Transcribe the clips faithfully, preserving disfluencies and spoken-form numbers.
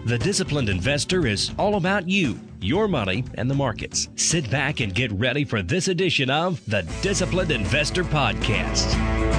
The Disciplined Investor is all about you, your money, and the markets. Sit back and get ready for this edition of the Disciplined Investor Podcast.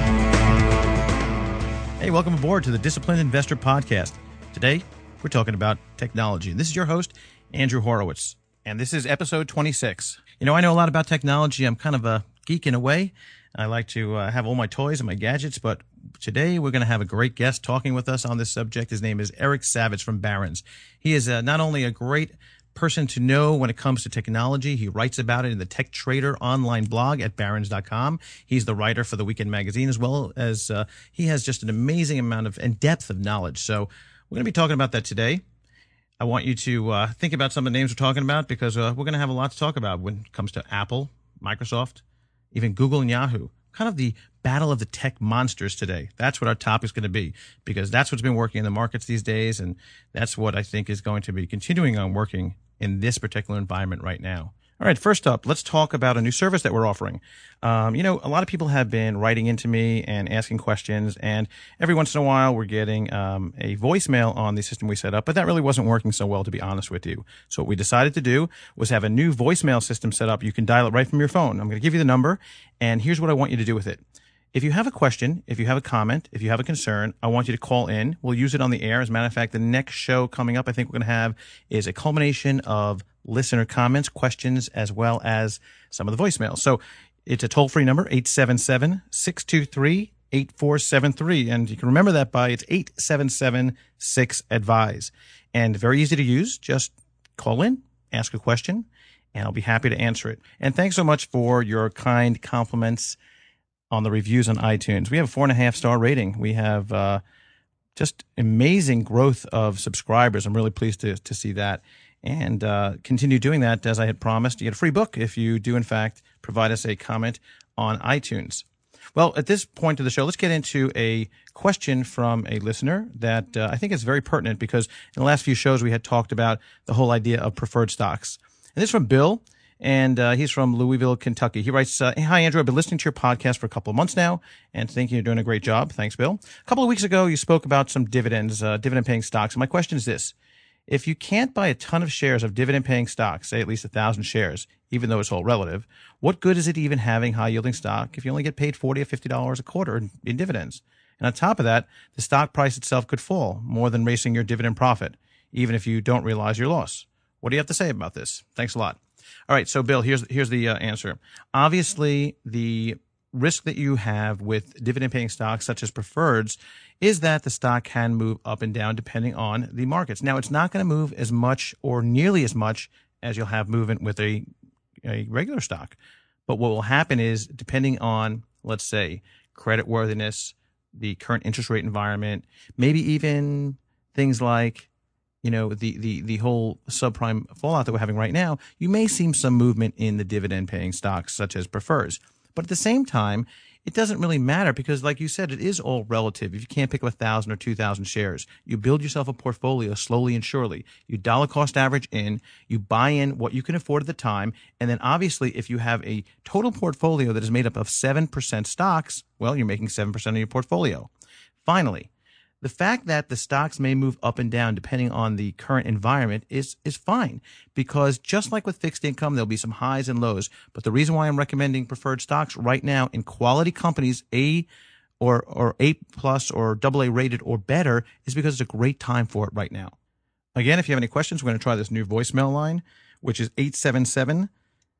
Hey, welcome aboard to the Disciplined Investor Podcast. Today, we're talking about technology. And this is your host, Andrew Horowitz. And this is episode twenty-six. You know, I know a lot about technology. I'm kind of a geek in a way. I like to uh, have all my toys and my gadgets, but today we're going to have a great guest talking with us on this subject. His name is Eric Savitz from Barron's. He is uh, not only a great person to know when it comes to technology, he writes about it in the Tech Trader online blog at barrons dot com. He's the writer for the Weekend Magazine, as well as uh, he has just an amazing amount of and depth of knowledge. So we're going to be talking about that today. I want you to uh, think about some of the names we're talking about because uh, we're going to have a lot to talk about when it comes to Apple, Microsoft, even Google and Yahoo. Kind of the battle of the tech monsters today. That's what our topic is going to be, because that's what's been working in the markets these days, and that's what I think is going to be continuing on working in this particular environment right now. All right, first up, let's talk about a new service that we're offering. Um, you know, a lot of people have been writing into me and asking questions, and every once in a while we're getting um, a voicemail on the system we set up, but that really wasn't working so well, to be honest with you. So what we decided to do was have a new voicemail system set up. You can dial it right from your phone. I'm going to give you the number, and here's what I want you to do with it. If you have a question, if you have a comment, if you have a concern, I want you to call in. We'll use it on the air. As a matter of fact, the next show coming up, I think we're going to have is a culmination of listener comments, questions, as well as some of the voicemails. So it's a toll-free number, eight seven seven, six two three, eight four seven three. And you can remember that by it's eight seven seven, six, advise. And very easy to use. Just call in, ask a question, and I'll be happy to answer it. And thanks so much for your kind compliments on the reviews on iTunes. We have a four and a half star rating. We have uh, just amazing growth of subscribers. I'm really pleased to to see that, and uh, continue doing that as I had promised. You get a free book if you do, in fact, provide us a comment on iTunes. Well, at this point of the show, let's get into a question from a listener that uh, I think is very pertinent, because in the last few shows we had talked about the whole idea of preferred stocks. And this is from Bill. And uh, he's from Louisville, Kentucky. He writes, uh, Hi, Andrew. I've been listening to your podcast for a couple of months now and think you're doing a great job. Thanks, Bill. A couple of weeks ago, you spoke about some dividends, uh, dividend-paying stocks. And my question is this. If you can't buy a ton of shares of dividend-paying stocks, say at least one thousand shares, even though it's all relative, what good is it even having high-yielding stock if you only get paid forty dollars or fifty dollars a quarter in, in dividends? And on top of that, the stock price itself could fall more than raising your dividend profit, even if you don't realize your loss. What do you have to say about this? Thanks a lot. All right, so Bill, here's here's the uh, answer. Obviously, the risk that you have with dividend-paying stocks such as preferreds is that the stock can move up and down depending on the markets. Now, it's not going to move as much or nearly as much as you'll have movement with a, a regular stock. But what will happen is, depending on, let's say, creditworthiness, the current interest rate environment, maybe even things like you know, the, the, the whole subprime fallout that we're having right now, you may see some movement in the dividend-paying stocks such as prefers. But at the same time, it doesn't really matter because, like you said, it is all relative. If you can't pick up one thousand or two thousand shares, you build yourself a portfolio slowly and surely. You dollar cost average in, you buy in what you can afford at the time, and then obviously if you have a total portfolio that is made up of seven percent stocks, well, you're making seven percent of your portfolio. Finally, the fact that the stocks may move up and down depending on the current environment is is fine, because just like with fixed income, there'll be some highs and lows. But the reason why I'm recommending preferred stocks right now in quality companies, A or or A plus or double A rated or better, is because it's a great time for it right now. Again, if you have any questions, we're going to try this new voicemail line, which is eight seven seven,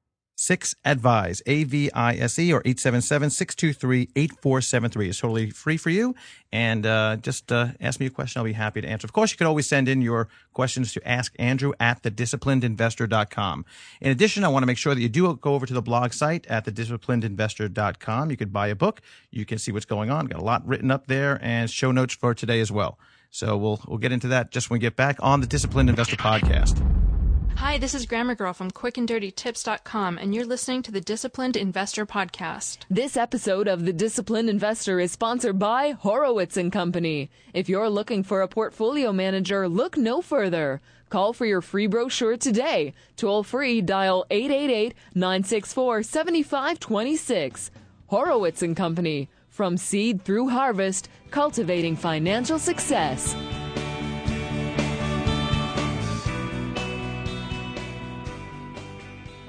six, advise, A V I S E, or eight seven seven, six two three, eight four seven three. It's totally free for you. And uh, just uh, ask me a question. I'll be happy to answer. Of course, you could always send in your questions to ask andrew at the disciplined investor dot com. In addition, I want to make sure that you do go over to the blog site at the disciplined investor dot com. You could buy a book. You can see what's going on. Got a lot written up there and show notes for today as well. So we'll we'll get into that just when we get back on the Disciplined Investor Podcast. Hi, this is Grammar Girl from quick and dirty tips dot com, and you're listening to the Disciplined Investor Podcast. This episode of The Disciplined Investor is sponsored by Horowitz and Company. If you're looking for a portfolio manager, look no further. Call for your free brochure today. Toll free, dial eight eight eight, nine six four, seven five two six. Horowitz and Company. From seed through harvest, cultivating financial success.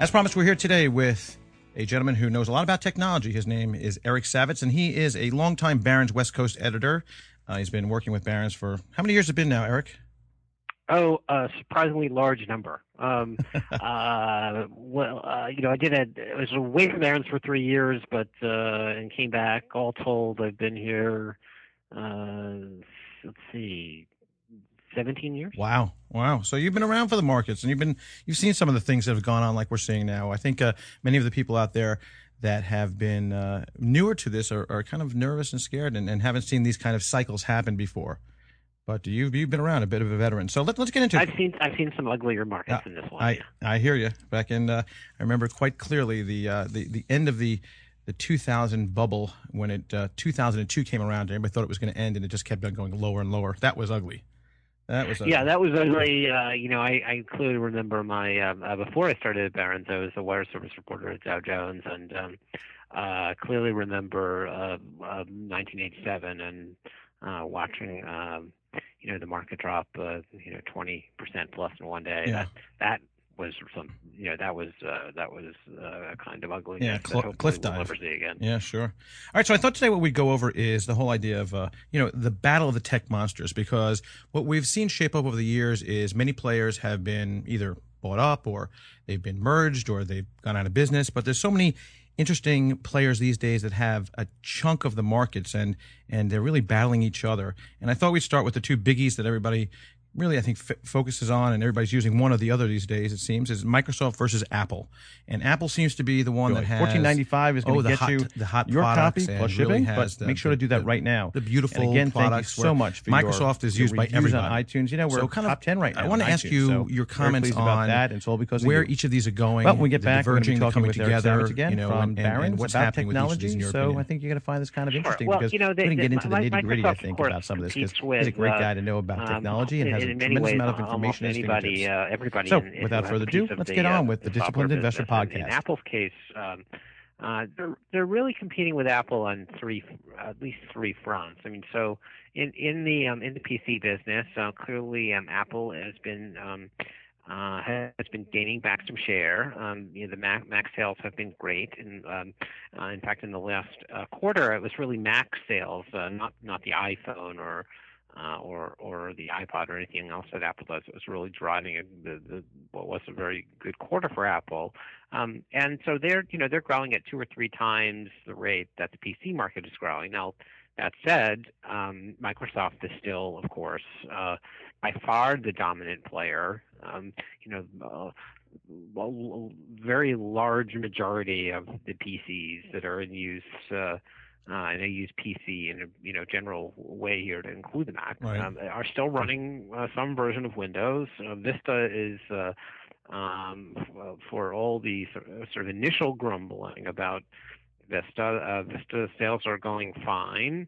As promised, we're here today with a gentleman who knows a lot about technology. His name is Eric Savitz, and he is a longtime Barron's West Coast editor. Uh, he's been working with Barron's for, how many years has it been now, Eric? Oh, a surprisingly large number. Um, uh, well, uh, you know, I did a, I was away from Barron's for three years, but, uh, and came back. All told, I've been here, uh, let's see, seventeen years. Wow. Wow. So you've been around for the markets, and you've been, you've seen some of the things that have gone on like we're seeing now. I think uh, many of the people out there that have been uh, newer to this are, are kind of nervous and scared and, and haven't seen these kind of cycles happen before. But you've, you've been around, a bit of a veteran. So let, let's get into it. I've seen I've seen some uglier markets uh, in this one. I, yeah. I hear you. Back in, uh, I remember quite clearly the, uh, the, the end of the the two thousand bubble when it uh, two thousand two came around. Everybody thought it was going to end, and it just kept on going lower and lower. That was ugly. That was ugly. Yeah, that was ugly. Uh, you know, I, I clearly remember my um, uh, before I started at Barron's, I was a wire service reporter at Dow Jones, and um, uh, clearly remember uh, uh, nineteen eighty-seven and uh, watching um, you know the market drop uh, you know twenty percent plus in one day. Yeah. That that was some you know that was uh, that was uh, a kind of ugliness. Yeah, cl- that cliff we'll dive. never see again. Yeah, sure. All right, so I thought today what we'd go over is the whole idea of, uh, you know, the battle of the tech monsters, because what we've seen shape up over the years is many players have been either bought up or they've been merged or they've gone out of business, but there's so many interesting players these days that have a chunk of the markets, and, and they're really battling each other. And I thought we'd start with the two biggies that everybody really, I think, f- focuses on, and everybody's using one or the other these days, it seems, is Microsoft versus Apple. And Apple seems to be the one that has... fourteen ninety-five is going oh, to the get hot, you the hot your copy products plus and really shipping, has but the, make sure to do the, that right now. The beautiful and again, products. thank you so much for Microsoft your, is used your by reviews everybody. on iTunes. You know, we're so kind top of, ten right now. I want to ask iTunes, you so your very comments pleased on about that, and it's all because of where you. each of these are going. Well, when we get the back, we're going to diverging, be the talking coming with Eric together, Savitz again you know, from and, and, Barron's and what's about happening technology. with each of these in your so opinion. I think you're going to find this kind of Sure. interesting Well, because you know, they, we didn't get they, into the Mi- nitty gritty. I Microsoft, think of course, about some of this because competes with, he's a great uh, guy to know about um, technology and in, has in a many tremendous ways, amount of almost information at his anybody, fingertips. uh, everybody. So, in, in, without who further has a piece ado, of let's the, get on uh, with the software Disciplined Investor business. In, in Podcast. Apple's case, um, uh, they're they're really competing with Apple on three, at least three fronts. I mean, so in in the um, in the P C business, uh, clearly um, Apple has been um, uh, has been gaining back some share. Um, you know, the Mac, Mac sales have been great, and um, uh, in fact, in the last uh, quarter, it was really Mac sales, uh, not not the iPhone or uh, or or the iPod or anything else that Apple does. It was really driving a, the, the what was a very good quarter for Apple. Um, and so they're you know they're growing at two or three times the rate that the P C market is growing. Now, that said, um, Microsoft is still, of course, uh, by far the dominant player. Um, you know, uh, a very large majority of the P Cs that are in use, uh, uh, and I use P C in a you know general way here to include the Mac, Right. um, are still running uh, some version of Windows. Uh, Vista is. Uh, um, for all the sort of initial grumbling about Vista, uh, Vista sales are going fine.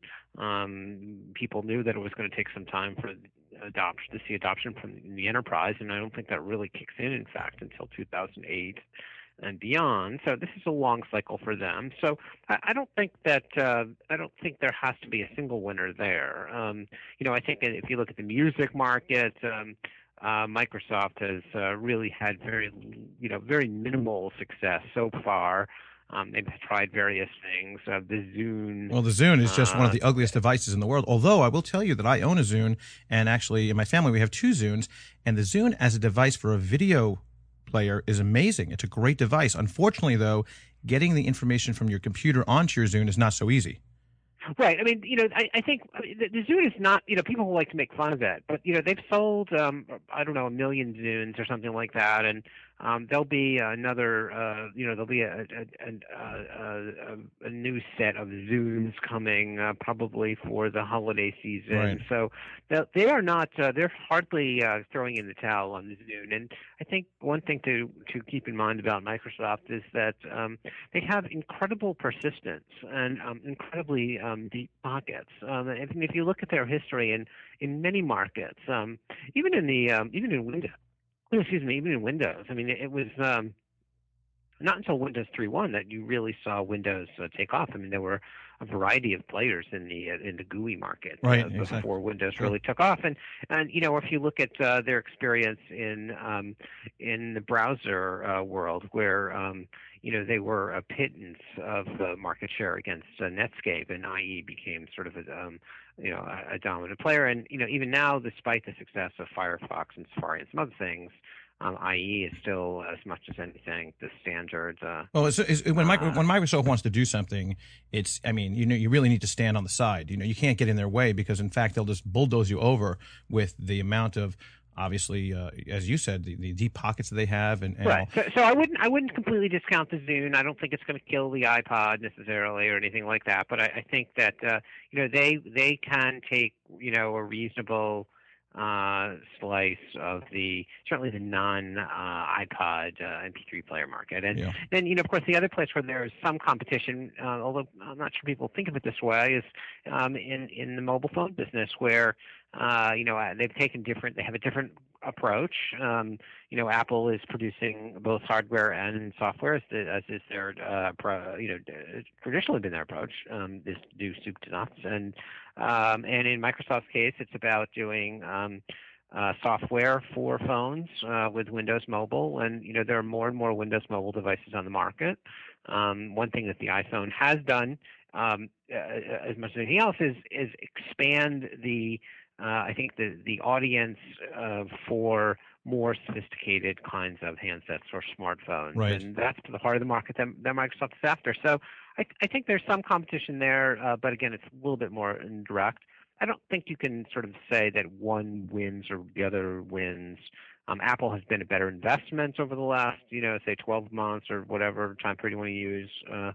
Um, people knew that it was going to take some time for adoption to see adoption from the enterprise, and I don't think that really kicks in, in fact, until two thousand eight and beyond. So this is a long cycle for them. So I, I don't think that uh, I don't think there has to be a single winner there. Um, you know, I think if you look at the music market. Um, Uh, Microsoft has uh, really had very, you know, very minimal success so far. Um, they've tried various things. Uh, the Zune. Well, the Zune is just uh, one of the ugliest devices in the world. Although I will tell you that I own a Zune, and actually in my family we have two Zunes, and the Zune as a device for a video player is amazing. It's a great device. Unfortunately, though, getting the information from your computer onto your Zune is not so easy. Right. I mean, you know, I, I think the, the Zune is not, you know, people like to make fun of it, but, you know, they've sold, um, I don't know, a million Zunes or something like that. And um, there'll be another, uh, you know, there'll be a, a, a, a, a new set of Zunes coming uh, probably for the holiday season. Right. So they are not, uh, they're hardly uh, throwing in the towel on the Zune. And I think one thing to, to keep in mind about Microsoft is that um, they have incredible persistence and um, incredibly um, deep pockets. Um, if, if you look at their history in, in many markets, um, even in the um, even in Windows, excuse me, even in Windows. I mean, it, it was um, not until Windows three point one that you really saw Windows uh, take off. I mean, there were a variety of players in the uh, in the G U I market right, uh, exactly. before Windows Sure. really took off. And and you know, if you look at uh, their experience in um, in the browser uh, world, where um, you know they were a pittance of uh, market share against uh, Netscape, and I E became sort of a um, you know a, a dominant player. And you know, even now, despite the success of Firefox and Safari and some other things, Um, I E is still, as much as anything, the standard. Uh, Well, it's, it's, when, uh, when Microsoft wants to do something, it's, I mean, you know, you really need to stand on the side. You know, you can't get in their way because, in fact, they'll just bulldoze you over with the amount of, obviously, uh, as you said, the, the deep pockets that they have. And, and right. So, so I wouldn't, I wouldn't completely discount the Zune. I don't think it's going to kill the iPod necessarily or anything like that. But I, I think that, uh, you know, they they can take, you know, a reasonable uh, slice of the certainly the non uh, iPod uh, M P three player market, and Yeah. then you know of course the other place where there is some competition, uh, although I'm not sure people think of it this way, is um, in in the mobile phone business where uh, you know they've taken different, they have a different approach. Um, you know, Apple is producing both hardware and software, as, the, as is their, uh, pro, you know, traditionally been their approach. Um, is do soup to nuts, and um, and in Microsoft's case, it's about doing um, uh, software for phones uh, with Windows Mobile, and you know there are more and more Windows Mobile devices on the market. Um, one thing that the iPhone has done, um, uh, as much as anything else, is is expand the Uh, I think the the audience uh, for more sophisticated kinds of handsets or smartphones, Right. and that's the part of the market that, that Microsoft is after. So I, I think there's some competition there, uh, but again, it's a little bit more indirect. I don't think you can sort of say that one wins or the other wins. Um, Apple has been a better investment over the last, you know, say twelve months or whatever time period you want to use. Uh,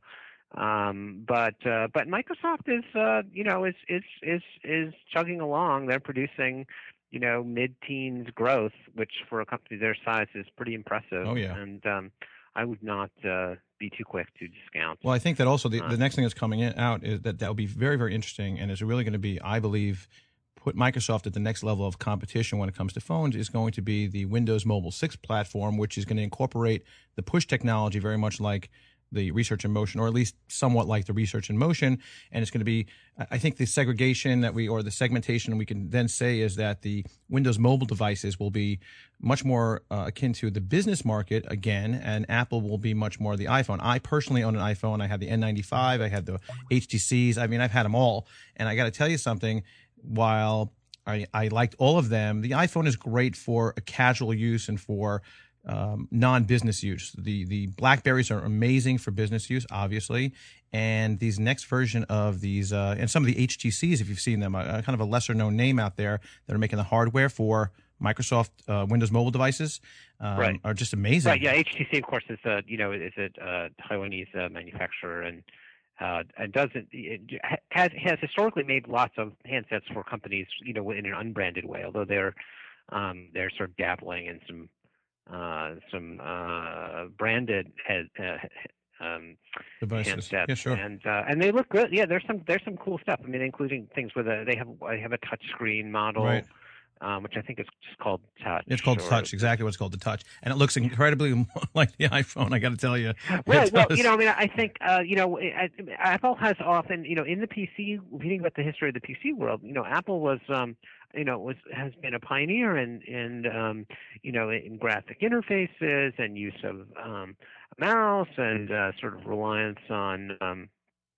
Um, but uh, but Microsoft is uh, you know is is is is chugging along. They're producing you know mid-teens growth, which for a company their size is pretty impressive. Oh, yeah. And um, I would not uh, be too quick to discount. Well, I think that also the, uh, the next thing that's coming in, out is that that will be very, very interesting, and is really going to be, I believe, put Microsoft at the next level of competition when it comes to phones, is going to be the Windows Mobile six platform, which is going to incorporate the push technology very much like the Research in Motion, or at least somewhat like the Research in Motion. And it's going to be, I think the segregation that we, or the segmentation we can then say is that the Windows mobile devices will be much more uh, akin to the business market again, and Apple will be much more the iPhone. I personally own an iPhone. I had the N ninety-five. I had the H T Cs. I mean, I've had them all. And I got to tell you something, while I, I liked all of them, the iPhone is great for a casual use and for Um, non-business use. The the BlackBerries are amazing for business use, obviously, and these next version of these uh, and some of the H T Cs, if you've seen them, a, a kind of a lesser known name out there that are making the hardware for Microsoft uh, Windows mobile devises, um, Right. are just amazing. Right. Yeah. H T C, of course, is a you know is a uh, Taiwanese uh, manufacturer, and uh, and doesn't it has has historically made lots of handsets for companies you know in an unbranded way, although they're um, they're sort of dabbling in some. Uh, some uh, branded head, uh, um, Devices. handsets, Yeah, sure. and uh, and they look good. Yeah, there's some there's some cool stuff. I mean, including things with a they have they have a touch screen model, Right. um, which I think is just called Touch. It's called or- Touch, exactly what it's called, the Touch, and it looks incredibly like the iPhone. I got to tell you. Right. It Well, does. you know, I mean, I think uh, you know, I- Apple has often, you know, in the P C. If you think about the history of the P C world, you know, Apple was, um, you know, was has been a pioneer in, in um, you know, in graphic interfaces and use of um, mouse and uh, sort of reliance on. Um,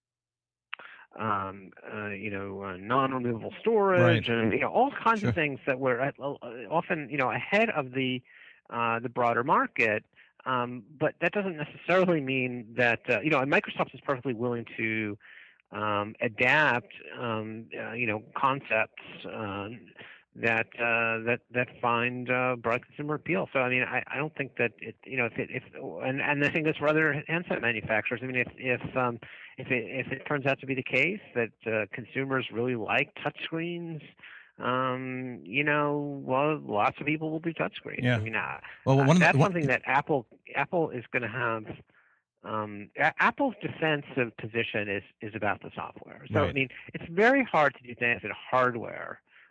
um, uh, you know, uh, non-removable storage, Right. and you know, all kinds Sure. of things that were at, uh, often, you know, ahead of the uh, the broader market. Um, but that doesn't necessarily mean that uh, you know, and Microsoft is perfectly willing to um, adapt, um, uh, you know, concepts uh, that uh, that that find uh, broad consumer appeal. So I mean, I, I don't think that it, you know, if it, if and and the thing is for other handset manufacturers. I mean, if if um, if it if it turns out to be the case that uh, consumers really like touchscreens, um, you know, well, lots of people will do touchscreens. Yeah. I mean, uh, Well, one uh, of the- that's one- something that Apple Apple is going to have. Um, A- Apple's defensive position is is about the software. So I Right. mean, it's very hard to do things in hardware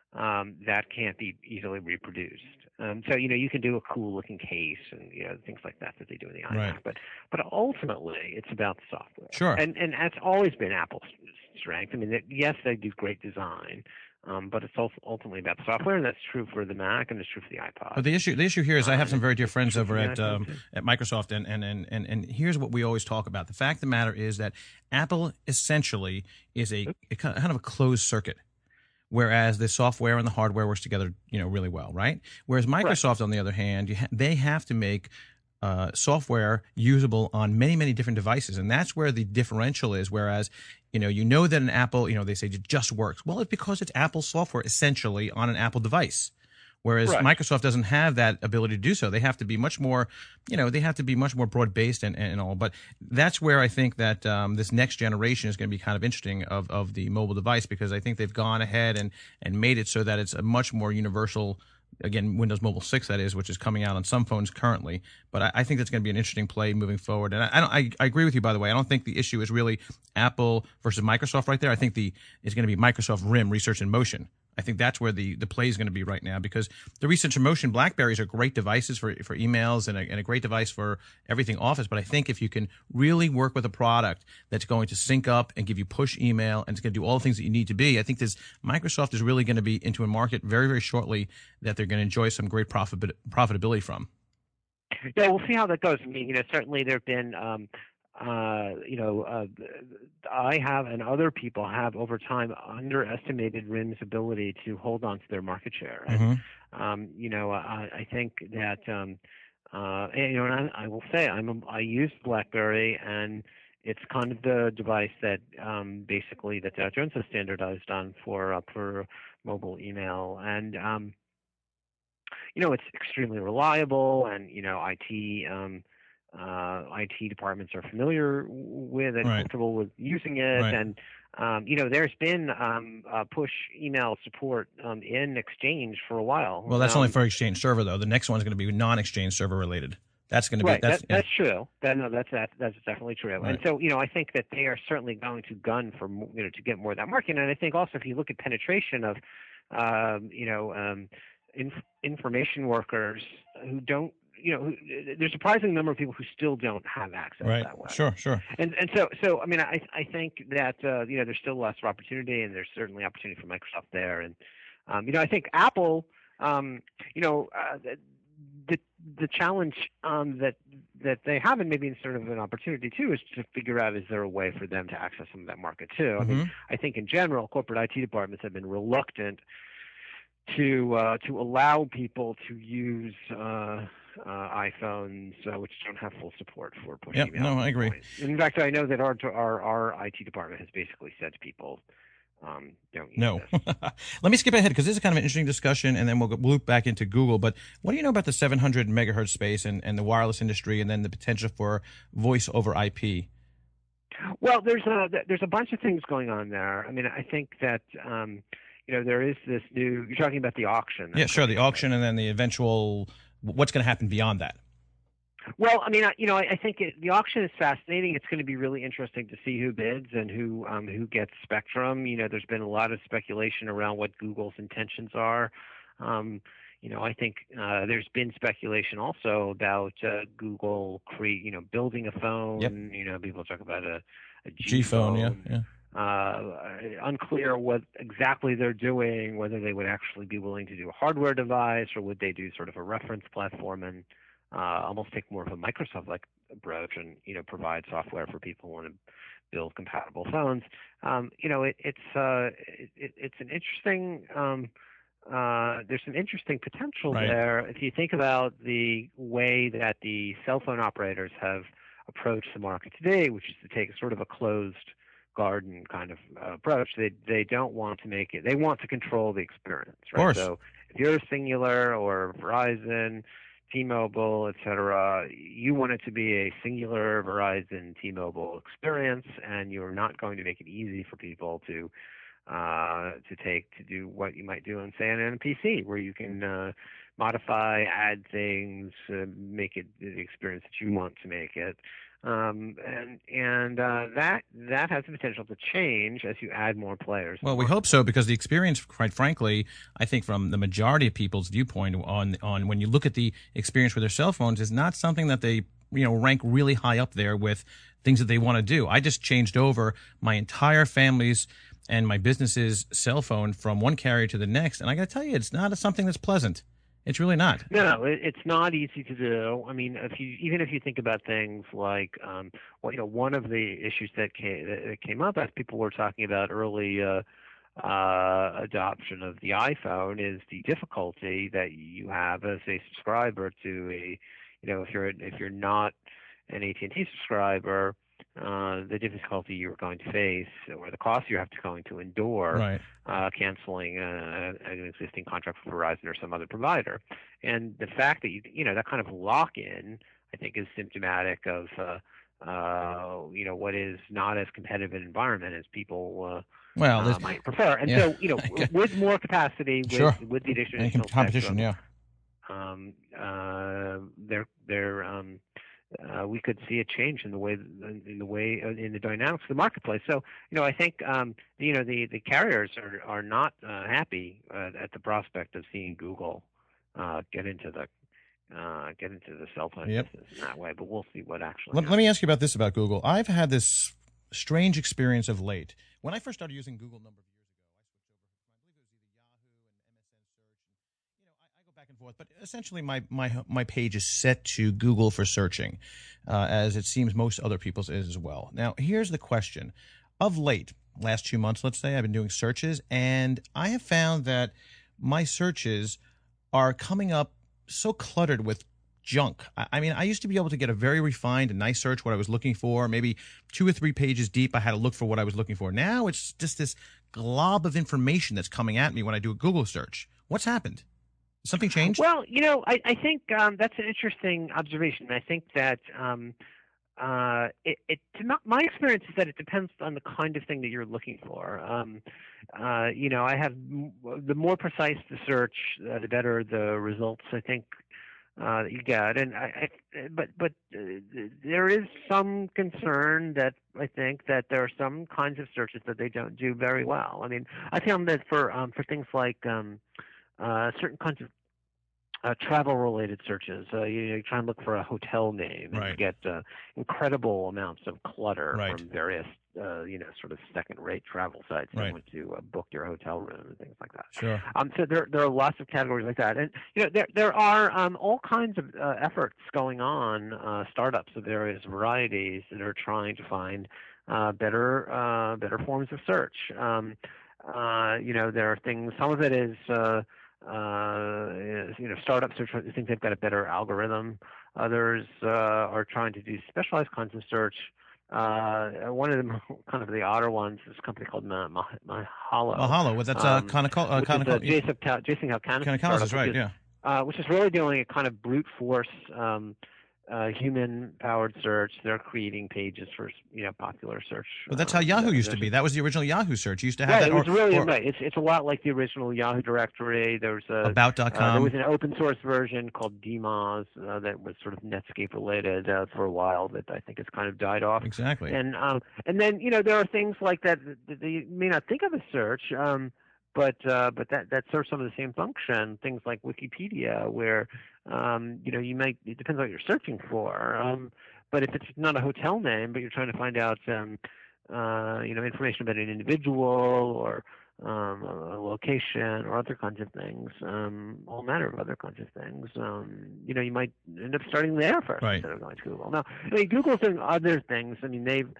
um, that can't be easily reproduced. Um, so you know you can do a cool looking case and you know things like that that they do in the iMac, Right. but but ultimately it's about the software. Sure. And and that's always been Apple's strength. I mean, they, yes, they do great design, um, but it's also ultimately about the software, and that's true for the Mac and it's true for the iPod. But the issue, the issue here is, I have Uh, some very dear it's friends true over for the at iPhone, um, too. at Microsoft, and, and and and and here's what we always talk about. The fact of the matter is that Apple essentially is a, a kind of a closed circuit, whereas the software and the hardware works together, you know, really well, right? Whereas Microsoft, on the other hand, you ha- they have to make uh, software usable on many, many different devices, and that's where the differential is. Whereas, you know, you know that an Apple, you know, they say it just works. Well, it's because it's Apple software essentially on an Apple device. Whereas Right. Microsoft doesn't have that ability to do so. They have to be much more, you know, they have to be much more broad based and, and all. But that's where I think that um, this next generation is going to be kind of interesting of, of the mobile device, because I think they've gone ahead and, and made it so that it's a much more universal, again, Windows Mobile six, that is, which is coming out on some phones currently. But I, I think that's going to be an interesting play moving forward. And I, I, don't, I, I agree with you, by the way. I don't think the issue is really Apple versus Microsoft right there. I think the it's going to be Microsoft RIM, Research in Motion. I think that's where the, the play is going to be right now, because the Research in Motion BlackBerries are great devices for, for emails and a, and a great device for everything Office. But I think if you can really work with a product that's going to sync up and give you push email and it's going to do all the things that you need to be, I think this Microsoft is really going to be into a market very, very shortly that they're going to enjoy some great profit, profitability from. Yeah, we'll see how that goes. I mean, you know, certainly there have been, um, uh, you know, uh, I have and other people have over time underestimated RIM's ability to hold on to their market share. And, Mm-hmm. um, you know, I, I think that, um, uh, and, you know, and I, I will say I'm a, I use BlackBerry, and it's kind of the device that um, basically that Dow Jones has standardized on for uh, for mobile email, and um, you know, it's extremely reliable, and you know, I T um, uh, I T departments are familiar with and Right. comfortable with using it, Right. and um, you know, there's been um, uh, push email support um, in Exchange for a while. Well, that's um, only for Exchange Server, though. The next one's going to be non-Exchange Server related. That's going to be right. that's that, yeah. that's true. That, no, that's that, that's definitely true. Right. And so, you know, I think that they are certainly going to gun for mo- you know to get more of that market. And I think also if you look at penetration of, um, you know, um, inf- information workers who don't, you know, who, there's a surprising number of people who still don't have access Right. that way. Sure. Sure. And and so so I mean I I think that uh, you know there's still lots of opportunity, and there's certainly opportunity for Microsoft there. And um, you know I think Apple, um, you know. Uh, the the challenge um, that that they have, and maybe in sort of an opportunity too, is to figure out, is there a way for them to access some of that market too. I Mm-hmm. mean, I think in general, corporate I T departments have been reluctant to uh, to allow people to use uh, uh, iPhones uh, which don't have full support for push Yep, email. no, at this I agree. point. In fact, I know that our our our I T department has basically said to people, Um, don't use No. this. Let me skip ahead, because this is kind of an interesting discussion, and then we'll go- loop back into Google. But what do you know about the seven hundred megahertz space and, and the wireless industry, and then the potential for voice over I P? Well, there's a there's a bunch of things going on there. I mean, I think that um, you know there is this new. You're talking about the auction. Yeah, sure. The auction, and then the eventual. What's going to happen beyond that? Well, I mean, I, you know, I, I think it, the auction is fascinating. It's going to be really interesting to see who bids and who um, who gets Spectrum. You know, there's been a lot of speculation around what Google's intentions are. Um, you know, I think uh, there's been speculation also about uh, Google create, you know, building a phone. Yep. You know, people talk about a, a G, G phone, yeah, yeah. Uh, unclear what exactly they're doing, whether they would actually be willing to do a hardware device, or would they do sort of a reference platform and uh, almost take more of a Microsoft-like approach and, you know, provide software for people who want to build compatible phones. Um, you know, it, it's uh, it, it's an interesting. Um, uh, there's some interesting potential Right. there if you think about the way that the cell phone operators have approached the market today, which is to take sort of a closed garden kind of uh, approach. They they don't want to make it. They want to control the experience, right? Of course. So if you're a Singular or Verizon, T-Mobile, et cetera, you want it to be a singular Verizon, T-Mobile experience, and you're not going to make it easy for people to uh, to take to do what you might do on, say, on a P C, where you can uh, modify, add things, uh, make it the experience that you want to make it. Um, and and uh, that that has the potential to change as you add more players. Well, we hope so, because the experience, quite frankly, I think from the majority of people's viewpoint on on when you look at the experience with their cell phones, is not something that they you know rank really high up there with things that they want to do. I just changed over my entire family's and my business's cell phone from one carrier to the next, and I got to tell you, it's not something that's pleasant. It's really not. No, it, it's not easy to do. I mean, if you even if you think about things like, um, well, you know, one of the issues that came that came up as people were talking about early uh, uh, adoption of the iPhone is the difficulty that you have as a subscriber to a, you know, if you're if you're not an A T and T subscriber, uh, the difficulty you're going to face or the cost you're have to going to endure Right. uh, canceling uh, an existing contract with Verizon or some other provider. And the fact that you you know that kind of lock-in, I think, is symptomatic of uh, uh, you know what is not as competitive an environment as people uh, Well, uh, there's- might prefer. And yeah. so you know with more capacity, with, Sure. with the addition Any of competition, spectrum, yeah. um, uh, there, there, um, uh, we could see a change in the way, in the way, uh, in the dynamics of the marketplace. So, you know, I think, um, you know, the, the carriers are are not uh, happy uh, at the prospect of seeing Google uh, get into the uh, get into the cell phone Yep. business in that way. But we'll see what actually. Let, happens. let me ask you about this about Google. I've had this strange experience of late. When I first started using Google a number of years ago, I switched over. I believe it was either Yahoo and M S N Search. And, you know, I, I go back and forth, but essentially my my my page is set to Google for searching, uh, as it seems most other people's is as well. Now, here's the question: of late, last two months, let's say, I've been doing searches, and I have found that my searches are coming up so cluttered with junk. I I mean, I used to be able to get a very refined and nice search what I was looking for. Maybe two or three pages deep, I had to look for what I was looking for. Now it's just this glob of information that's coming at me when I do a Google search. What's happened? Something changed? Well, you know, I, I think um, that's an interesting observation. I think that um, uh, it, it, to my, my experience is that it depends on the kind of thing that you're looking for. Um, uh, you know, I have the more precise the search, uh, the better the results. I think uh, that you get, and I, I but but uh, there is some concern that I think that there are some kinds of searches that they don't do very well. I mean, I found that for um, for things like um, uh, certain kinds of uh, travel-related searches, uh, you, you try and look for a hotel name, and Right. you get uh, incredible amounts of clutter Right. from various, uh, you know, sort of second-rate travel sites that Right. want to uh, book your hotel room and things like that. Sure. Um, so there, there are lots of categories like that, and you know, there, there are um, all kinds of uh, efforts going on, uh, startups of various varieties that are trying to find uh, better, uh, better forms of search. Um, uh, you know, there are things. Some of it is, uh, uh, is, you know, startups are trying to think they've got a better algorithm. Others uh, are trying to do specialized kinds of search. Uh, one of them, kind of the odder ones, is a company called Ma- Ma- Mahalo. Mahalo. Well, that's uh, Um, Conoco- uh, which is, uh, Conoco- Jason, Ta- Jason Halkanis. Conocolis startup, is right, which is, yeah. uh, which is really doing a kind of brute force um, uh, human-powered search. They're creating pages for you know popular search. Well, that's how uh, Yahoo used to be. definitions. That was the original Yahoo search. You used to have Right, that. it was or, really or right. It's it's a lot like the original Yahoo directory. There's a about dot com. uh, there was an open source version called D M O Z uh, that was sort of Netscape related uh, for a while that I think has kind of died off. Exactly. And um, and then you know there are things like that that you may not think of as search, um, but uh, but that that serves some of the same function. Things like Wikipedia, where um, you know you might it depends on what you're searching for. Um, but if it's not a hotel name, but you're trying to find out um, uh, you know information about an individual or um, a location or other kinds of things, um, all manner of other kinds of things. Um, you know, you might end up starting there first Right. instead of going to Google. Now, I mean, Google's doing other things. I mean, they've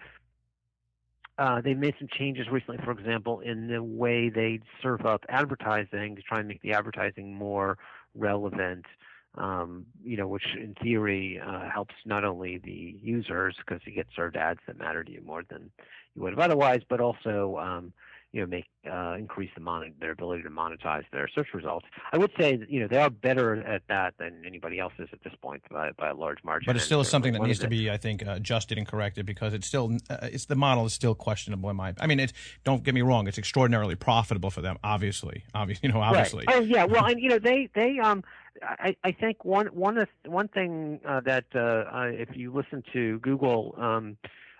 uh, they've made some changes recently, for example, in the way they serve up advertising to try and make the advertising more relevant. Um, you know, which in theory uh, helps not only the users because you get served ads that matter to you more than you would have otherwise, but also um, you know, make uh, increase the mon- their ability to monetize their search results. I would say that, you know, they are better at that than anybody else is at this point by, by a large margin. But it's still And something that one needs of to the- be, I think, uh, adjusted and corrected because it's still, uh, it's the model is still questionable in my. I mean, it's don't get me wrong, it's extraordinarily profitable for them, obviously, obviously, you know, obviously. Right. Oh yeah. Well, and you know, they they um, I I think one one of one thing uh, that uh, uh, if you listen to Google um,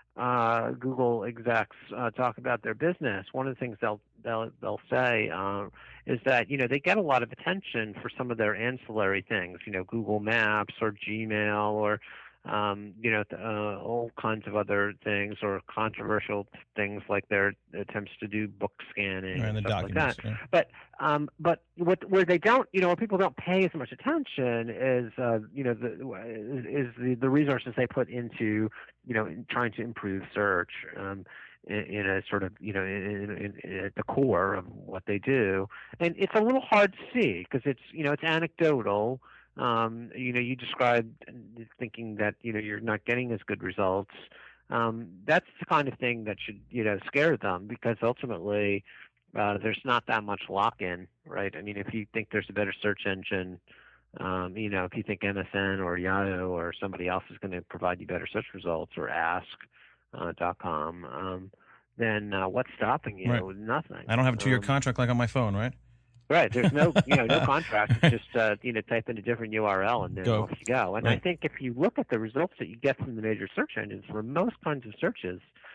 uh, Google execs uh, talk about their business, one of the things they'll they'll they'll say uh, is that you know they get a lot of attention for some of their ancillary things, you know, Google Maps or Gmail or um, you know, uh, all kinds of other things or controversial things like their attempts to do book scanning Right, and the stuff like documents. that. Yeah. But um, but what where they don't, you know, where people don't pay as much attention is, uh, you know, the is, is the the resources they put into, you know, in trying to improve search. Um, in, in a sort of, you know, in, in, in, at the core of what they do, and it's a little hard to see because it's, you know, it's anecdotal. Um, you know, you described thinking that, you know, you're not getting as good results. Um, that's the kind of thing that should, you know, scare them because ultimately uh, there's not that much lock-in, right? I mean, if you think there's a better search engine, um, you know, if you think M S N or Yahoo or somebody else is going to provide you better search results or ask dot com, um, then uh, what's stopping you? Right. Nothing. I don't have a two-year Um, contract like on my phone, right? Right. There's no, you know, no contract. It's just, uh, you know, type in a different U R L and then Go. off you go. And I Right. think if you look at the results that you get from the major search engines for most kinds of searches,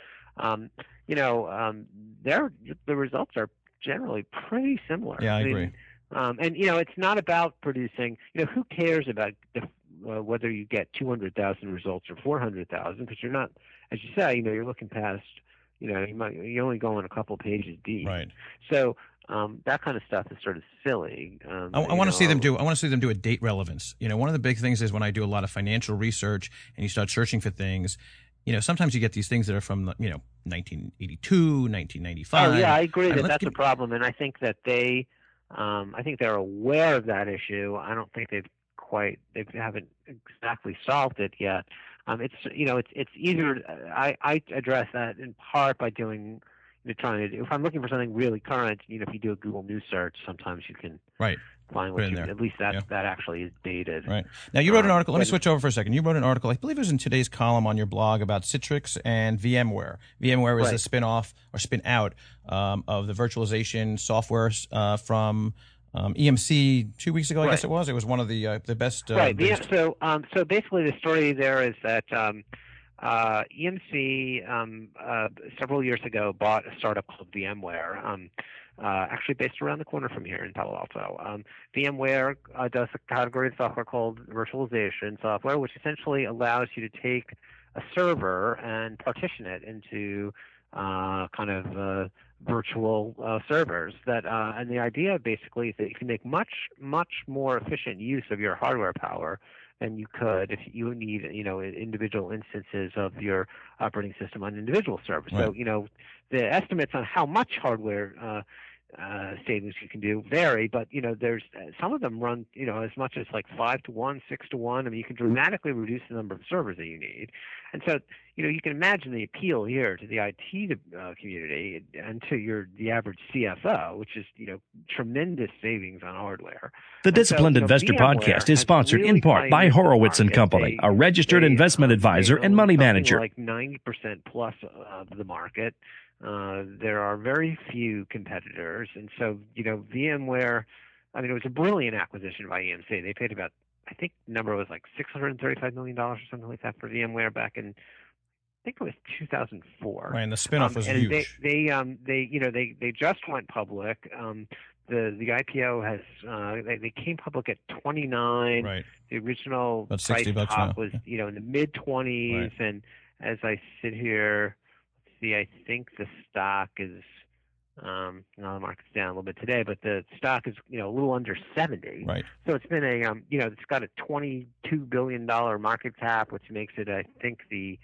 um, you know, um, they're, the results are generally pretty similar. Yeah, I mean, agree. Um, and, you know, it's not about producing, you know, who cares about the, uh, whether you get two hundred thousand results or four hundred thousand because you're not, as you say, you know, you're looking past, you know, you might, you're only going a couple pages deep. Right. So, Um, that kind of stuff is sort of silly. Um, I, I want to you see them know. do. I want to see them do a date relevance. You know, one of the big things is when I do a lot of financial research and you start searching for things. You know, sometimes you get these things that are from you know nineteen eighty-two, nineteen ninety-five. Oh yeah, I agree And that let's that's give- a problem, and I think that they, um, I think they're aware of that issue. I don't think they've quite, they haven't exactly solved it yet. Um, it's you know, it's it's easier. I I address that in part by doing. You're trying to do, if I'm looking for something really current, you know, if you do a Google News search, sometimes you can Right. find Put what in you, there. at least that Yeah. that actually is dated. Right. Now, you wrote an Um, article. Let me but- switch over for a second. You wrote an article, I believe it was in today's column on your blog about Citrix and VMware. VMware is a Right. spin-off or spin-out um, of the virtualization software uh, from um, E M C two weeks ago, I guess Right. it was. It was one of the uh, the best. Uh, Right. biggest- Yeah, so, um, so basically, the story there is that um, uh, E M C um, uh, several years ago bought a startup called VMware, um, uh, actually based around the corner from here in Palo Alto. Um, VMware uh, does a category of software called virtualization software, which essentially allows you to take a server and partition it into uh, kind of uh, virtual uh, servers. That uh, and the idea basically is that you can make much much more efficient use of your hardware power than you could if you need, you know, individual instances of your operating system on individual servers. So, Right. you know, the estimates on how much hardware uh, uh, savings you can do vary, but you know, there's some of them run, you know, as much as like five to one, six to one. I mean, you can dramatically reduce the number of servers that you need, and so you know, you can imagine the appeal here to the I T uh, community and to your the average C F O, which is you know tremendous savings on hardware. The And so, Disciplined you know, Investor VMware podcast is has sponsored really in part by pioneered the Horowitz and market. Company, They- a registered they, investment um, advisor they and own money something manager. Like ninety percent plus of the market. Uh, there are very few competitors, and so you know VMware. I mean, it was a brilliant acquisition by E M C. They paid about, I think, the number was like six hundred thirty-five million dollars or something like that for VMware back in, I think it was two thousand four. Right, and the spinoff Um, was and huge. They, they, um, they, you know, they, they just went public. Um, the the I P O has uh, they, they came public at twenty-nine. right. The original About price sixty bucks top now. was you know in the mid twenties, and as I sit here, let's see, I think the stock is. Um, now the market's down a little bit today, but the stock is you know a little under seventy. Right. So it's been a um, you know it's got a twenty-two billion dollar market cap, which makes it I think the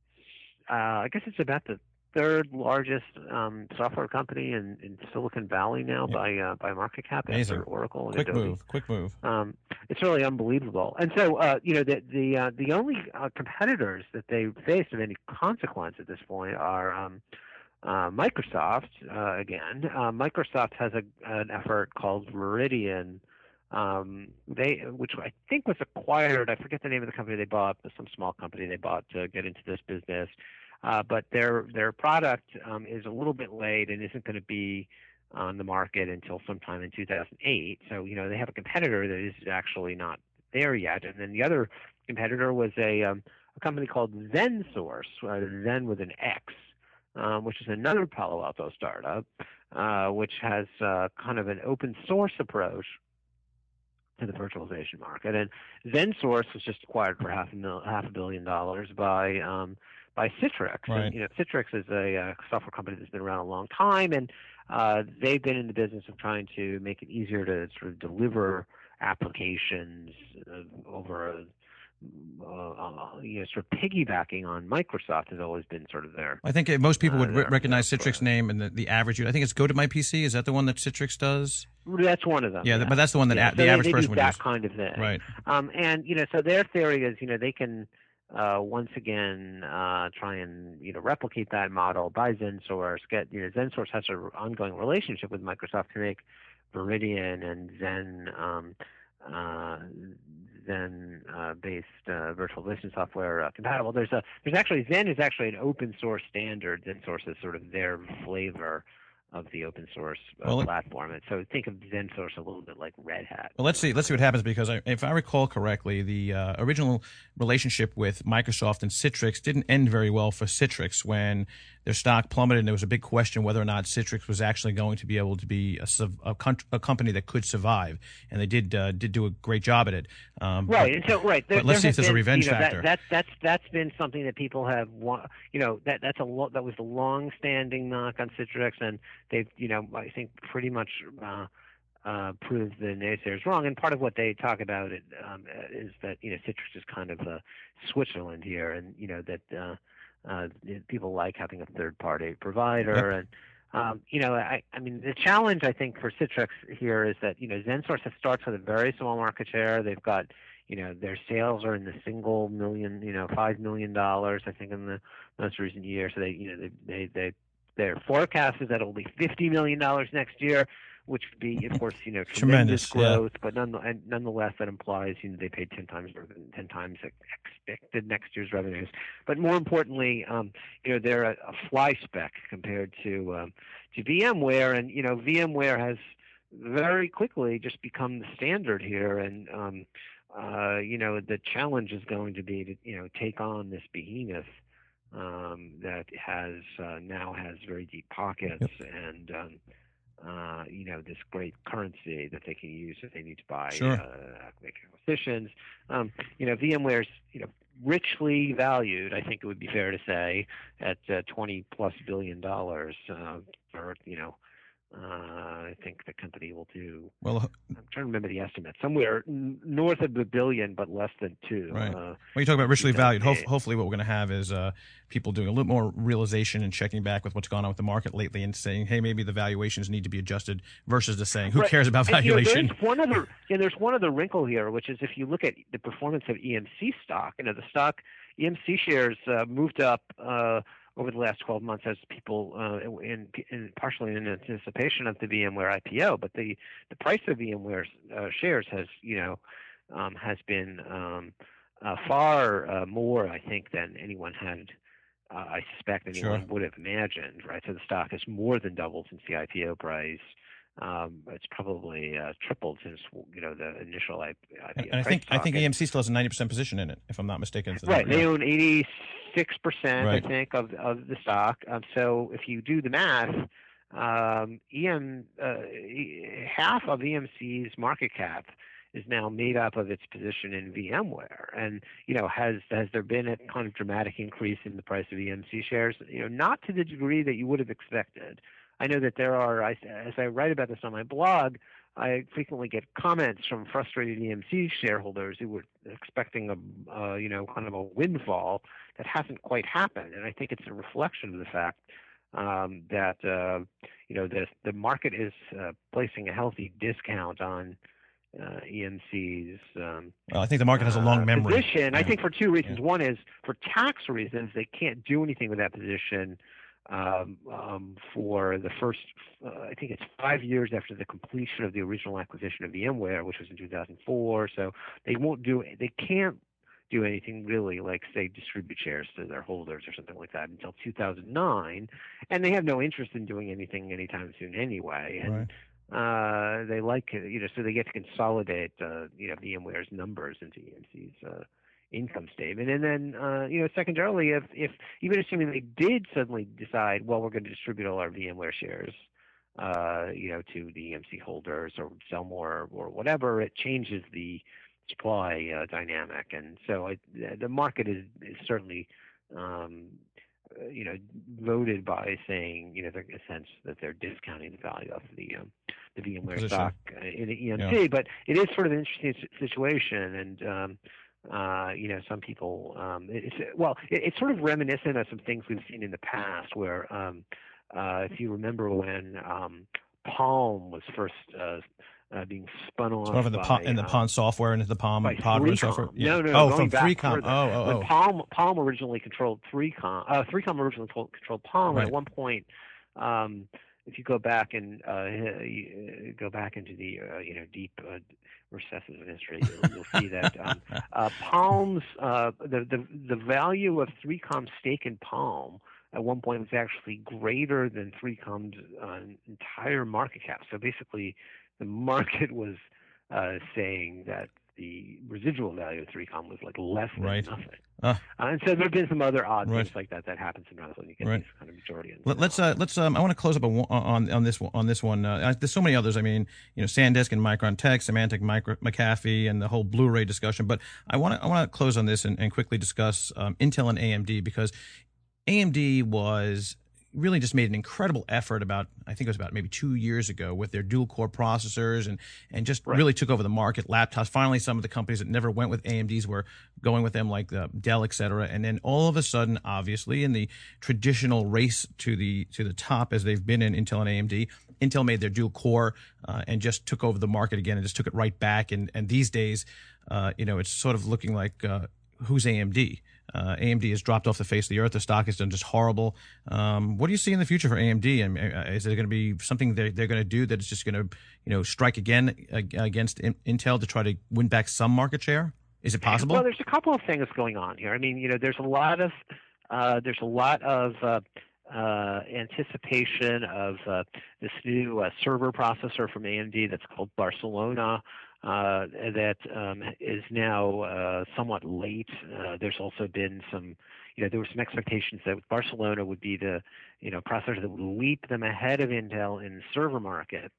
uh, I guess it's about the third largest um, software company in, in Silicon Valley now Yeah. by uh, by market cap Amazing. after Oracle and Quick Adobe. move. Quick move. Um, it's really unbelievable. And so, uh, you know, the the uh, the only uh, competitors that they face of any consequence at this point are um, uh, Microsoft, uh, again, uh, Microsoft has a, an effort called Meridian, um, they, which I think was acquired. I forget the name of the company they bought, but some small company they bought to get into this business. Uh, but their their product um, is a little bit late and isn't going to be on the market until sometime in two thousand eight. So, you know, they have a competitor that is actually not there yet. And then the other competitor was a, um, a company called ZenSource, uh, Zen with an X, um, which is another Palo Alto startup, uh, which has uh, kind of an open source approach to the virtualization market. And ZenSource was just acquired for half a, mil- half a billion dollars by um, by Citrix. Right. And, you know, Citrix is a uh, software company that's been around a long time, and uh, they've been in the business of trying to make it easier to sort of deliver applications uh, over a Uh, you know, sort of piggybacking on Microsoft has always been sort of their. I think uh, most people would uh, re- their, recognize their, Citrix name and the, the average. I think it's GoToMyPC. Is that the one that Citrix does? That's one of them. Yeah, yeah. but that's the one that yeah, a- so the they, average they person do would that use. kind of thing. Right. Um, and you know, so their theory is, you know, they can uh, once again uh, try and you know replicate that model by ZenSource. Get you know, ZenSource has an ongoing relationship with Microsoft to make Meridian and Zen. Um, uh, Zen uh, based uh, virtualization software uh, compatible. There's a there's actually Zen is actually an open source standard. ZenSource is sort of their flavor of the open source uh, Well, platform. And so think of ZenSource a little bit like Red Hat. Well, let's see. Let's see what happens because I, if I recall correctly, the uh, original relationship with Microsoft and Citrix didn't end very well for Citrix when their stock plummeted, and there was a big question whether or not Citrix was actually going to be able to be a, a, a company that could survive, and they did uh, did do a great job at it. Um, right. But, and so right. There, but let's there see if there's been, a revenge you know, factor. That, that that's that's been something that people have want. You know that that's a lo- that was the long-standing knock on Citrix, and they've you know I think pretty much. Uh, Uh, proved the naysayers wrong, and part of what they talk about it, um, is that you know Citrix is kind of uh, Switzerland here, and you know that uh, uh, people like having a third-party provider, Yep. and um, you know I, I mean the challenge I think for Citrix here is that you know ZenSource starts with a very small market share. They've got you know their sales are in the single million, you know five million dollars I think in the most recent year. So they you know they they, they their forecast is that it'll be fifty million dollars next year, which would be, of course, you know, tremendous, Tremendous, growth, yeah. but none, and nonetheless, that implies, you know, they paid ten times, ten times expected next year's revenues. But more importantly, um, you know, they're a, a fly speck compared to um, to VMware, and you know, VMware has very quickly just become the standard here, and um, uh, you know, the challenge is going to be to, you know, take on this behemoth um, that has uh, now has very deep pockets yep. and. Um, Uh, you know, this great currency that they can use if they need to buy, sure. uh, make acquisitions. Um, you know, VMware's, you know, richly valued, I think it would be fair to say, at uh, twenty plus billion dollars uh, for, you know, uh, I think the company will do, well, I'm trying to remember the estimate, somewhere n- north of a billion, but less than two. Right. Uh, when you talk about richly valued, ho- pay. hopefully what we're going to have is uh, people doing a little more realization and checking back with what's gone on with the market lately and saying, hey, maybe the valuations need to be adjusted versus just saying, who right. cares about and, valuation? You know, there's one other, yeah, there's one other wrinkle here, which is if you look at the performance of E M C stock, you know, the stock, E M C shares uh, moved up uh, over the last twelve months as people, uh, in, in partially in anticipation of the VMware I P O, but the, the price of VMware uh, shares has, you know, um, has been um, uh, far uh, more, I think, than anyone had, uh, I suspect anyone Sure. would have imagined, right? So the stock has more than doubled since the I P O price. Um, it's probably uh, tripled since you know the initial I P O And, price and I think I talk. think And- E M C still has a ninety percent position in it, if I'm not mistaken. It's the Right, number, they yeah. own eighty-six percent, Right. I think, of of the stock. Um, so if you do the math, um, E M uh, e- half of E M C's market cap is now made up of its position in VMware. And you know, has has there been a kind of dramatic increase in the price of E M C shares? You know, not to the degree that you would have expected. I know that there are, I, as I write about this on my blog, I frequently get comments from frustrated E M C shareholders who were expecting a, uh, you know, kind of a windfall that hasn't quite happened. And I think it's a reflection of the fact um, that, uh, you know, the, the market is uh, placing a healthy discount on uh, E M C's um, Well, I think the market has a long uh, memory. position. I Yeah. think for two reasons. Yeah. One is for tax reasons, they can't do anything with that position um, um, for the first, uh, I think it's five years after the completion of the original acquisition of VMware, which was in two thousand four. So they won't do, they can't do anything really like, say, distribute shares to their holders or something like that until two thousand nine. And they have no interest in doing anything anytime soon anyway. And Right. uh, they like, you know, so they get to consolidate, uh, you know, VMware's numbers into E M C's uh, income statement. And then, uh, you know, secondarily, if, if even assuming they did suddenly decide, well, we're going to distribute all our VMware shares, uh, you know, to the E M C holders or sell more or whatever, it changes the supply uh, dynamic. And so I, the market is, is certainly, um, uh, you know, voted by saying, you know, in a sense that they're discounting the value of the um, the VMware Position. stock uh, in the E M C. Yeah. But it is sort of an interesting situation, and um, uh, you know, some people, um, it's well, it, it's sort of reminiscent of some things we've seen in the past, where um, uh, if you remember when um, Palm was first uh, uh, being spun off Sort of in the by, Palm, in the um, Palm software and the Palm by hardware three com. software. No, no, Oh, going from back three com. further. Oh, oh, When oh. Palm Palm originally controlled three com. Uh, three com originally controlled, controlled Palm, and Right. at one point, um, if you go back and uh, you go back into the uh, you know deep uh, recesses of history, you'll, you'll see that um, uh, Palm's uh, the, the the value of three com's stake in Palm at one point was actually greater than three com's uh, entire market cap. So basically, the market was uh, saying that the residual value of three com was like less than Right. nothing. Uh, Uh, and so there have been some other odd Right. things like that that happen sometimes when you get Right. these kind of majority. Let, let's uh, let's um, I want to close up on on on this one- on this one. Uh, there's so many others. I mean, you know, SanDisk and Micron Tech, Symantec, Micro, McAfee, and the whole Blu-ray discussion. But I want to I want to close on this and, and quickly discuss um, Intel and A M D, because A M D was really just made an incredible effort about, I think it was about maybe two years ago, with their dual core processors, and and just Right. really took over the market. Laptops, finally, some of the companies that never went with A M Ds were going with them, like uh, Dell, et cetera. And then all of a sudden, obviously, in the traditional race to the to the top, as they've been in Intel and A M D, Intel made their dual core uh, and just took over the market again and just took it right back. And and these days, uh, you know, it's sort of looking like uh, who's A M D? Uh, A M D has dropped off the face of the earth. The stock has done just horrible. Um, what do you see in the future for A M D? And uh, is it going to be something they're, they're going to do that is just going to, you know, strike again uh, against in, Intel to try to win back some market share? Is it possible? Well, there's a couple of things going on here. I mean, you know, there's a lot of uh, there's a lot of uh, uh, anticipation of uh, this new uh, server processor from A M D that's called Barcelona. Uh, that um, is now uh, somewhat late. Uh, there's also been some, you know, there were some expectations that Barcelona would be the, you know, processor that would leap them ahead of Intel in the server market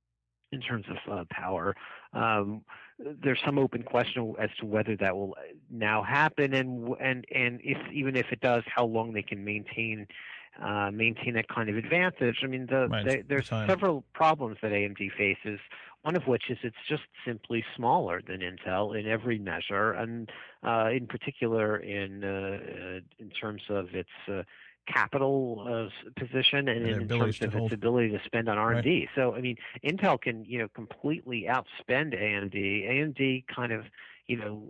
in terms of uh, power. Um, there's some open question as to whether that will now happen, and and and if even if it does, how long they can maintain uh, maintain that kind of advantage. I mean, the, Right, the, there's time. several problems that A M D faces. One of which is it's just simply smaller than Intel in every measure, and uh, in particular in uh, in terms of its uh, capital uh, position and, And their in abilities terms to of hold. its ability to spend on R and D. So, I mean, Intel can you know completely outspend A M D. A M D kind of you know,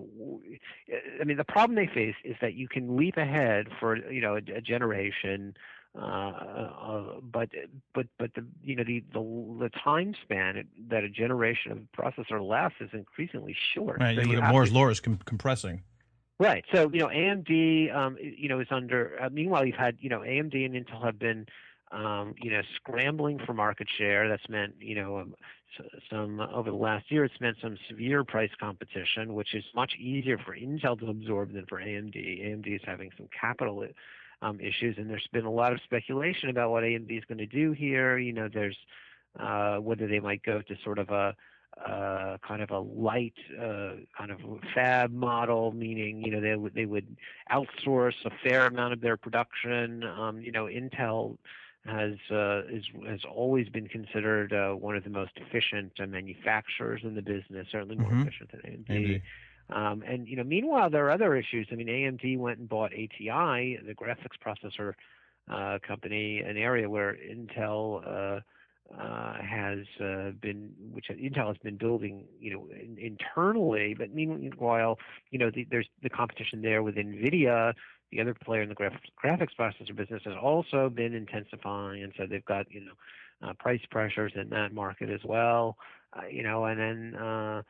uh, I mean, the problem they face is that you can leap ahead for you know a, a generation. Uh, uh, but but but the you know the the, the time span that a generation of processor lasts is increasingly short. Right, So you you look at have Moore's to- law is com- compressing. Right. So you know A M D um, you know is under. Uh, meanwhile, you've had you know A M D and Intel have been um, you know scrambling for market share. That's meant you know um, s- some over the last year. It's meant some severe price competition, which is much easier for Intel to absorb than for A M D. A M D is having some capital Um, issues, and there's been a lot of speculation about what A M D is going to do here. You know, there's uh, whether they might go to sort of a uh, kind of a light uh, kind of fab model, meaning you know they would they would outsource a fair amount of their production. Um, you know, Intel has uh, is has always been considered uh, one of the most efficient uh, manufacturers in the business, certainly more Mhm. efficient than A M D. A M D. Um, and you know, meanwhile, there are other issues. I mean, A M D went and bought A T I, the graphics processor uh, company, an area where Intel uh, uh, has uh, been, which Intel has been building, you know, in, internally. But meanwhile, you know, the, there's the competition there with NVIDIA the other player in the graph, graphics processor business has also been intensifying, and so they've got you know uh, price pressures in that market as well. Uh, you know, and then uh,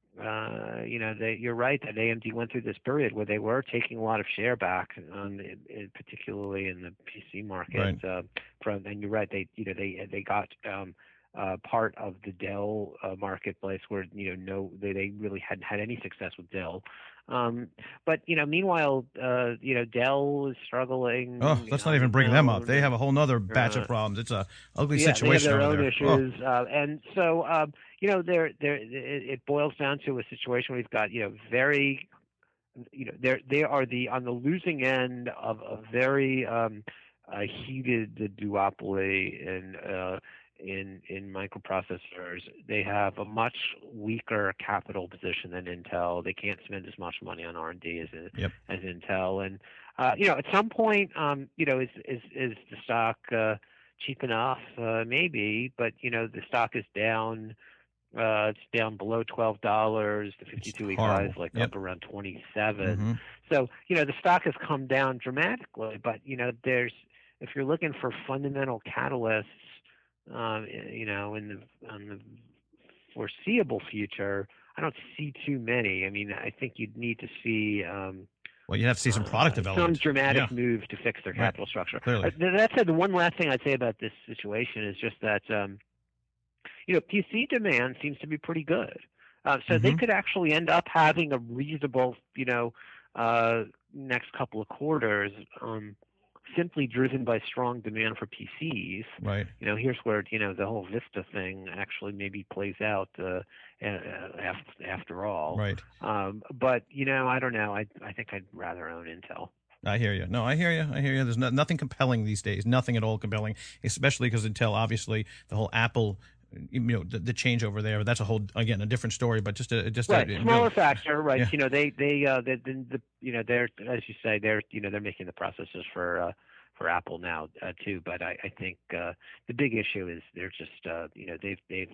uh, you know they, you're right that A M D went through this period where they were taking a lot of share back, um, in, in, particularly in the P C market. Right. Uh, from and you're right, they you know they they got um, uh, part of the Dell uh, marketplace where you know no they, they really hadn't had any success with Dell. Um, but you know, meanwhile, uh, you know, Dell is struggling. Oh, let's not even bring them up. They have a whole nother batch uh, of problems. It's a ugly yeah, situation they have their over own there. issues, oh. uh, and so um, you know, there, there, it, it boils down to a situation where we've got you know very, you know, they they are the on the losing end of a very um, uh, heated duopoly in. Uh, in in microprocessors. They have a much weaker capital position than Intel. They can't spend as much money on R and D as yep. as Intel. And uh, you know, at some point, um, you know, is is is the stock uh, cheap enough? Uh, maybe, but you know, the stock is down. Uh, it's down below twelve dollars. The fifty-two week high is like yep. up around twenty-seven. Mm-hmm. So you know, the stock has come down dramatically. But you know, there's if you're looking for fundamental catalysts. Um, you know, in the, in the foreseeable future, I don't see too many. I mean, I think you'd need to see. Um, well, you have to see some product uh, development, some dramatic yeah. move to fix their capital right. structure. Clearly. Uh, that said, the one last thing I'd say about this situation is just that um, you know, P C demand seems to be pretty good. Uh, so mm-hmm. they could actually end up having a reasonable, you know, uh, next couple of quarters. Um, simply driven by strong demand for P Cs. Right. You know, here's where, you know, the whole Vista thing actually maybe plays out uh, after, after all. Right. Um, but, you know, I don't know. I I think I'd rather own Intel. I hear you. No, I hear you. I hear you. There's no, nothing compelling these days. Nothing at all compelling, especially because Intel, obviously, the whole Apple, you know, the, the changeover there. That's a whole, again, a different story. But just a just right, a, smaller really, factor, right? Yeah. You know, they they uh, they, the, the you know they're as you say they're you know they're making the processors for uh, for Apple now uh, too. But I, I think uh, the big issue is they're just uh, you know they've they've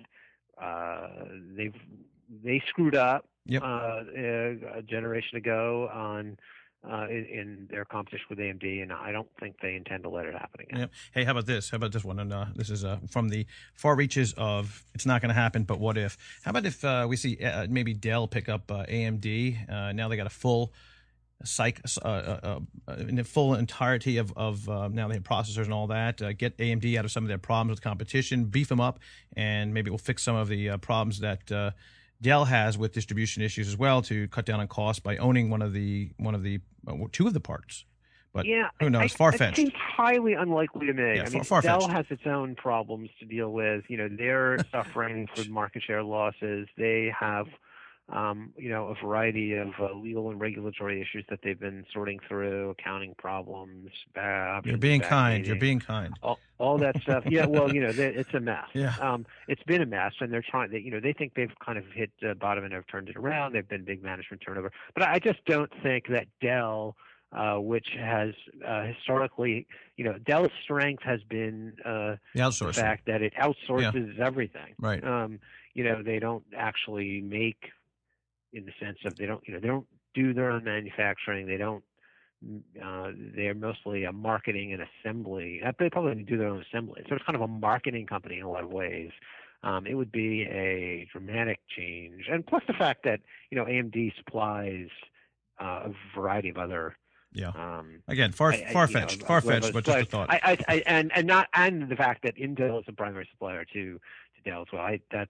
uh, they've they screwed up yep. uh, a generation ago on. Uh, in, in their competition with A M D, and I don't think they intend to let it happen again. Yep. Hey, how about this? How about this one? And uh, this is uh, from the far reaches of it's not going to happen, but what if? How about if uh, we see uh, maybe Dell pick up uh, A M D? Uh, now they got a full psych, uh, uh, uh, in the full entirety of, of uh, now they have processors and all that. Uh, get A M D out of some of their problems with competition, beef them up, and maybe we'll fix some of the uh, problems that. Uh, Dell has with distribution issues as well to cut down on costs by owning one of the one of the uh, two of the parts. But yeah, who knows? I, Far fetched. It seems highly unlikely to me. Yeah, I mean, far Dell has its own problems to deal with. You know, they're suffering from market share losses. They have, um, you know, a variety of uh, legal and regulatory issues that they've been sorting through, accounting problems. Bad, You're being kind. You're being kind. All, all that stuff. Yeah, well, you know, it's a mess. Yeah. Um, it's been a mess, and they're trying. They, you know, they think they've kind of hit uh, bottom and have turned it around. They've been big management turnover, but I just don't think that Dell, uh, which has uh, historically, you know, Dell's strength has been uh, the outsourcing. The fact that it outsources yeah. everything. Right. Um, you know, they don't actually make, in the sense of they don't, you know, they don't do their own manufacturing. They don't. Uh, they're mostly a marketing and assembly. They probably do their own assembly. So it's kind of a marketing company in a lot of ways. Um, it would be a dramatic change, and plus the fact that you know A M D supplies uh, a variety of other. Yeah. Um, Again, far I, far fetched, far fetched, but just a thought. I, I, I, and and not and the fact that Intel is a primary supplier to to Dell as well. I, that's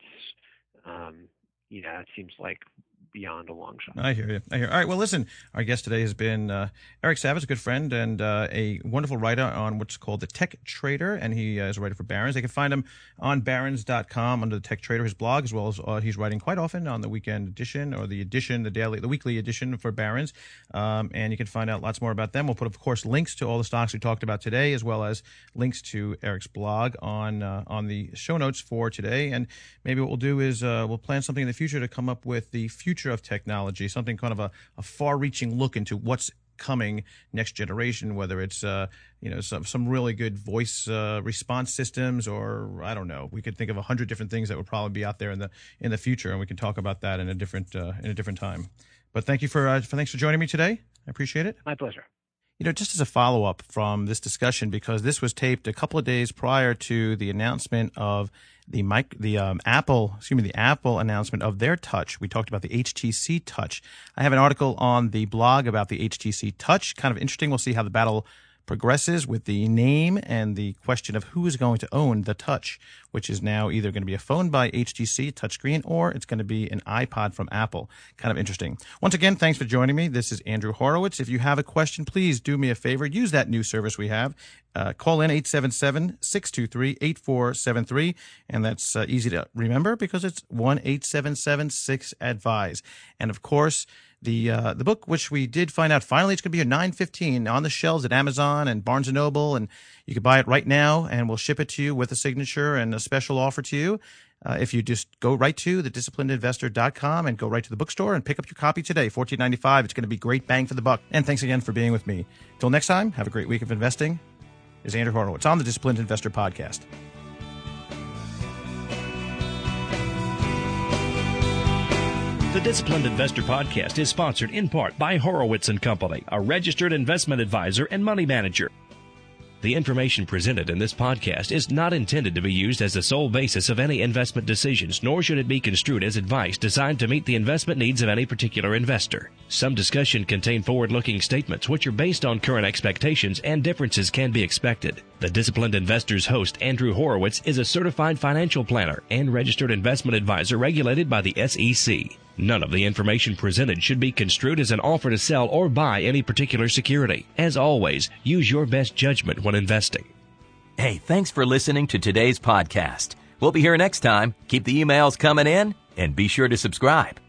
um, you know it seems like. Beyond a long shot. I hear you. I hear. All right. Well, listen. Our guest today has been uh, Eric Savitz, a good friend and uh, a wonderful writer on what's called the Tech Trader, and he uh, is a writer for Barron's. They can find him on Barron's dot com under the Tech Trader, his blog, as well as uh, he's writing quite often on the weekend edition or the edition, the daily, the weekly edition for Barron's. Um, and you can find out lots more about them. We'll put, of course, links to all the stocks we talked about today, as well as links to Eric's blog on uh, on the show notes for today. And maybe what we'll do is uh, we'll plan something in the future to come up with the future of technology, something kind of a, a far-reaching look into what's coming next generation, whether it's uh, you know some some really good voice uh, response systems, or I don't know. We could think of a hundred different things that would probably be out there in the in the future, and we can talk about that in a different uh, in a different time. But thank you for, uh, for thanks for joining me today. I appreciate it. My pleasure. You know, just as a follow-up from this discussion, because this was taped a couple of days prior to the announcement of the mic, the um, Apple, excuse me, the Apple announcement of their Touch. We talked about the H T C Touch. I have an article on the blog about the H T C Touch. Kind of interesting. We'll see how the battle progresses with the name and the question of who is going to own the Touch, which is now either going to be a phone by H T C touchscreen or it's going to be an iPod from Apple. Kind of interesting. Once again, thanks for joining me. This is Andrew Horowitz. If you have a question, please do me a favor. Use that new service we have. Uh, call in eight seven seven, six two three, eight four seven three, and that's uh, easy to remember because it's one eight seven seven six advise. And of course, The uh, the book, which we did find out finally, it's going to be a nine fifteen on the shelves at Amazon and Barnes and Noble, and you can buy it right now, and we'll ship it to you with a signature and a special offer to you. Uh, if you just go right to the disciplined investor dot com and go right to the bookstore and pick up your copy today, fourteen ninety-five. It's going to be great bang for the buck. And thanks again for being with me. Till next time, have a great week of investing. This is Andrew Horowitz on the Disciplined Investor Podcast. The Disciplined Investor Podcast is sponsored in part by Horowitz and Company, a registered investment advisor and money manager. The information presented in this podcast is not intended to be used as the sole basis of any investment decisions, nor should it be construed as advice designed to meet the investment needs of any particular investor. Some discussion contain forward-looking statements which are based on current expectations, and differences can be expected. The Disciplined Investor's host, Andrew Horowitz, is a certified financial planner and registered investment advisor regulated by the S E C. None of the information presented should be construed as an offer to sell or buy any particular security. As always, use your best judgment when investing. Hey, thanks for listening to today's podcast. We'll be here next time. Keep the emails coming in and be sure to subscribe.